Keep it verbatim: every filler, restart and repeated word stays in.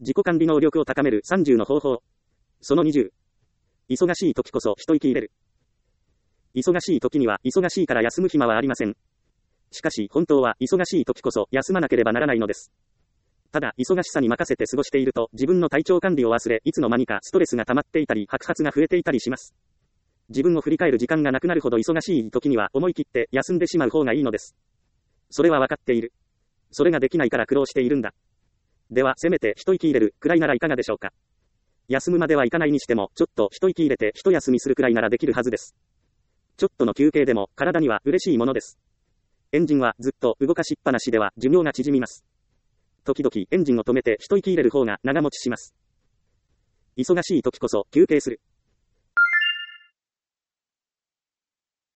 自己管理能力を高めるさんじゅうの方法。そのにじゅう。忙しい時こそ一息入れる。忙しい時には忙しいから休む暇はありません。しかし本当は忙しい時こそ休まなければならないのです。ただ忙しさに任せて過ごしていると自分の体調管理を忘れ、いつの間にかストレスが溜まっていたり白髪が増えていたりします。自分を振り返る時間がなくなるほど忙しい時には思い切って休んでしまう方がいいのです。それは分かっている。それができないから苦労しているんだ。ではせめて一息入れるくらいならいかがでしょうか。休むまではいかないにしてもちょっと一息入れて一休みするくらいならできるはずです。ちょっとの休憩でも体には嬉しいものです。エンジンはずっと動かしっぱなしでは寿命が縮みます。時々エンジンを止めて一息入れる方が長持ちします。忙しい時こそ休憩する。